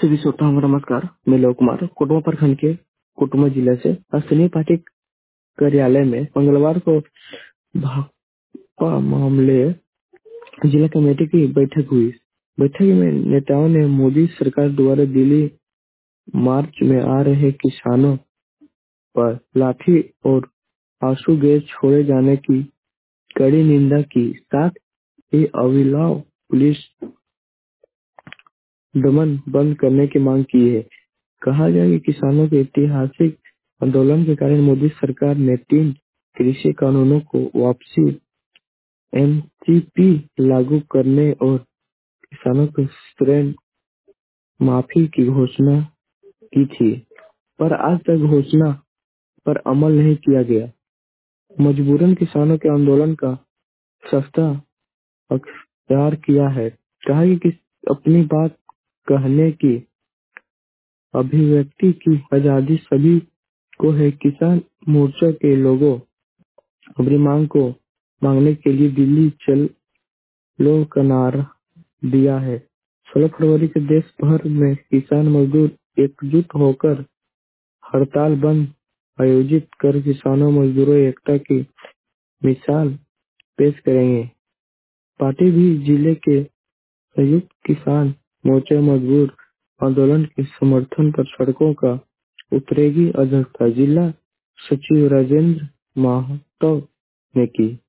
श्री श्रोताओं को नमस्कार। मैं लोक कुमार कोटवा प्रखंड के कोटवा जिले से स्थानीय पार्टी कार्यालय में मंगलवार को भाकपा मामले जिला कमेटी की बैठक हुई। बैठक में नेताओं ने मोदी सरकार द्वारा दिल्ली मार्च में आ रहे किसानों पर लाठी और आंसू गैस छोड़े जाने की कड़ी निंदा की। साथ ही अविलाव पुलिस दमन बंद करने की मांग की है। कहा गया कि किसानों के ऐतिहासिक आंदोलन के कारण मोदी सरकार ने 3 कृषि कानूनों को वापसी, एमसीपी लागू करने और किसानों को ऋण माफी की घोषणा की थी, पर आज तक घोषणा पर अमल नहीं किया गया। मजबूरन किसानों के आंदोलन का सस्ता अख्तियार किया है। कहा कि अपनी बात कहने की अभिव्यक्ति की आजादी सभी को है। किसान मोर्चा के लोगों अपनी मांग को मांगने के लिए दिल्ली चलो का नारा दिया है। 16 फरवरी को देश भर में किसान मजदूर एकजुट होकर हड़ताल बंद आयोजित कर किसानों मजदूरों एकता की मिसाल पेश करेंगे। पार्टी भी जिले के संयुक्त किसान मोर्चा मजदूर आंदोलन के समर्थन पर सड़कों का उतरेगी। अध्यक्षता जिला सचिव राजेंद्र महतो ने की।